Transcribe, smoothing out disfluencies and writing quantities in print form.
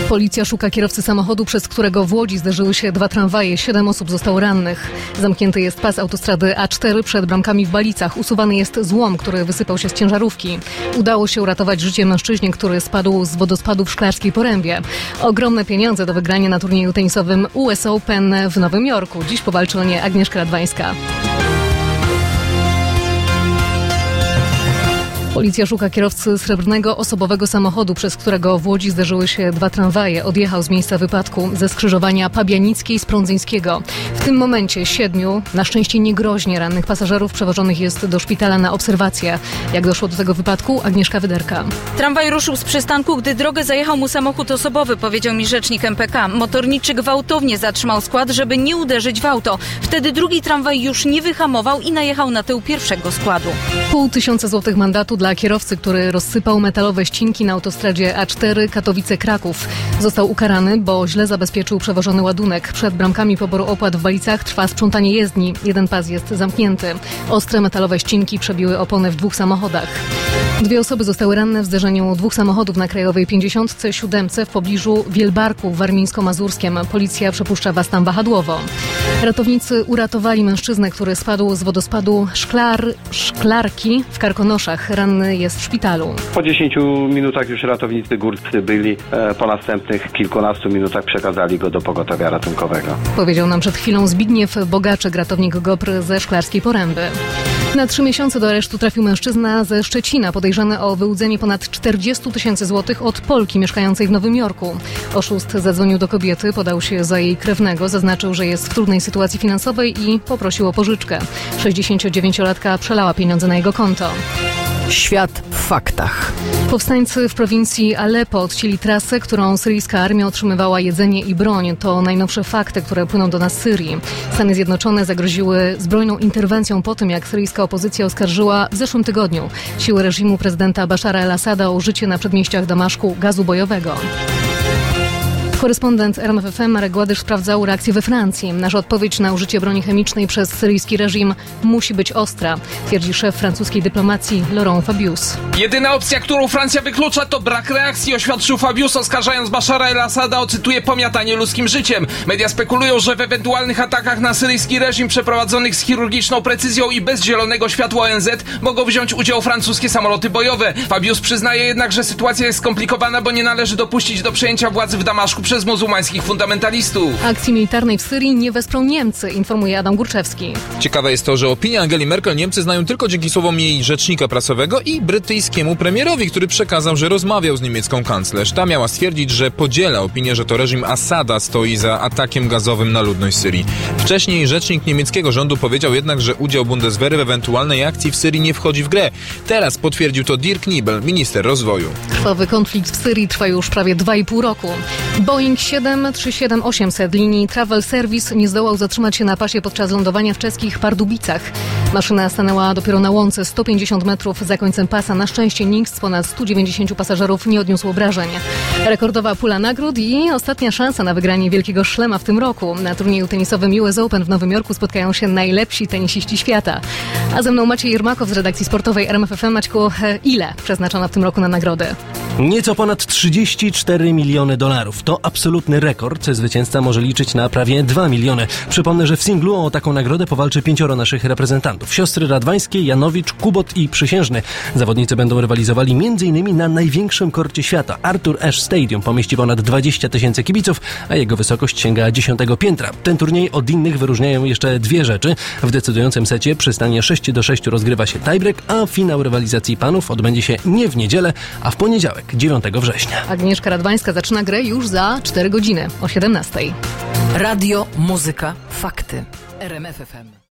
Policja szuka kierowcy samochodu, przez którego w Łodzi zderzyły się 2 tramwaje. 7 osób zostało rannych. Zamknięty jest pas autostrady A4 przed bramkami w Balicach. Usuwany jest złom, który wysypał się z ciężarówki. Udało się uratować życie mężczyźnie, który spadł z wodospadu w Szklarskiej Porębie. Ogromne pieniądze do wygrania na turnieju tenisowym US Open w Nowym Jorku. Dziś powalczy o nie Agnieszka Radwańska. Policja szuka kierowcy srebrnego osobowego samochodu, przez którego w Łodzi zderzyły się 2 tramwaje. Odjechał z miejsca wypadku ze skrzyżowania Pabianickiej z Prądzyńskiego. W tym momencie 7, na szczęście niegroźnie rannych pasażerów przewożonych jest do szpitala na obserwację. Jak doszło do tego wypadku? Agnieszka Wyderka. Tramwaj ruszył z przystanku, gdy drogę zajechał mu samochód osobowy, powiedział mi rzecznik MPK. Motorniczy gwałtownie zatrzymał skład, żeby nie uderzyć w auto. Wtedy drugi tramwaj już nie wyhamował i najechał na tył pierwszego składu. 500 złotych mandatu dla kierowcy, który rozsypał metalowe ścinki na autostradzie A4 Katowice-Kraków. Został ukarany, bo źle zabezpieczył przewożony ładunek. Przed bramkami poboru opłat w Balicach trwa sprzątanie jezdni. Jeden pas jest zamknięty. Ostre metalowe ścinki przebiły opony w 2 samochodach. 2 osoby zostały ranne w zderzeniu 2 samochodów na Krajowej 57 w pobliżu Wielbarku w Warmińsko-Mazurskiem. Policja przepuszcza was tam wahadłowo. Ratownicy uratowali mężczyznę, który spadł z wodospadu Szklarki w Karkonoszach. Ranny jest w szpitalu. Po 10 minutach już ratownicy górscy byli. Po następnych kilkunastu minutach przekazali go do pogotowia ratunkowego. Powiedział nam przed chwilą Zbigniew Bogaczek, ratownik GOPR ze Szklarskiej Poręby. Na 3 miesiące do aresztu trafił mężczyzna ze Szczecina, podejrzany o wyłudzenie ponad 40 000 złotych od Polki mieszkającej w Nowym Jorku. Oszust zadzwonił do kobiety, podał się za jej krewnego, zaznaczył, że jest w trudnej sytuacji finansowej i poprosił o pożyczkę. 69-latka przelała pieniądze na jego konto. Świat w faktach. Powstańcy w prowincji Aleppo odcięli trasę, którą syryjska armia otrzymywała jedzenie i broń. To najnowsze fakty, które płyną do nas z Syrii. Stany Zjednoczone zagroziły zbrojną interwencją po tym, jak syryjska opozycja oskarżyła w zeszłym tygodniu siły reżimu prezydenta Bashara el-Assada o użycie na przedmieściach Damaszku gazu bojowego. Korespondent RMFFM Marek Gładysz sprawdzał reakcję we Francji. Nasza odpowiedź na użycie broni chemicznej przez syryjski reżim musi być ostra, twierdzi szef francuskiej dyplomacji Laurent Fabius. Jedyna opcja, którą Francja wyklucza, to brak reakcji, oświadczył Fabius, oskarżając Bashara el-Assada o, cytuję, pomiatanie ludzkim życiem. Media spekulują, że w ewentualnych atakach na syryjski reżim przeprowadzonych z chirurgiczną precyzją i bez zielonego światła ONZ mogą wziąć udział francuskie samoloty bojowe. Fabius przyznaje jednak, że sytuacja jest skomplikowana, bo nie należy dopuścić do przejęcia władzy w Damaszku przez muzułmańskich fundamentalistów. Akcji militarnej w Syrii nie wesprą Niemcy, informuje Adam Górczewski. Ciekawe jest to, że opinię Angeli Merkel Niemcy znają tylko dzięki słowom jej rzecznika prasowego i brytyjskiemu premierowi, który przekazał, że rozmawiał z niemiecką kanclerz. Ta miała stwierdzić, że podziela opinię, że to reżim Assada stoi za atakiem gazowym na ludność Syrii. Wcześniej rzecznik niemieckiego rządu powiedział jednak, że udział Bundeswehry w ewentualnej akcji w Syrii nie wchodzi w grę. Teraz potwierdził to Dirk Niebel, minister rozwoju. Krwawy konflikt w Syrii trwa już prawie 2,5 roku. Boeing 737-800 linii Travel Service nie zdołał zatrzymać się na pasie podczas lądowania w czeskich Pardubicach. Maszyna stanęła dopiero na łące 150 metrów za końcem pasa. Na szczęście nikt z ponad 190 pasażerów nie odniósł obrażeń. Rekordowa pula nagród i ostatnia szansa na wygranie wielkiego szlema w tym roku. Na turnieju tenisowym US Open w Nowym Jorku spotkają się najlepsi tenisiści świata. A ze mną Maciej Jermakow z redakcji sportowej RMFFM. Maćku, ile przeznaczono w tym roku na nagrody? Nieco ponad 34 miliony dolarów. To absolutny rekord. Zwycięzca może liczyć na prawie 2 miliony. Przypomnę, że w singlu o taką nagrodę powalczy 5 naszych reprezentantów. Siostry Radwańskie, Janowicz, Kubot i Przysiężny. Zawodnicy będą rywalizowali m.in. na największym korcie świata. Arthur Ashe Stadium pomieści ponad 20 000 kibiców, a jego wysokość sięga 10 piętra. Ten turniej od innych wyróżniają jeszcze 2 rzeczy. W decydującym secie przy stanie 6-6 rozgrywa się tiebreak, a finał rywalizacji panów odbędzie się nie w niedzielę, a w poniedziałek, 9 września. Agnieszka Radwańska zaczyna grę już za 4 godziny o 17:00. Radio, muzyka, fakty. RMF FM.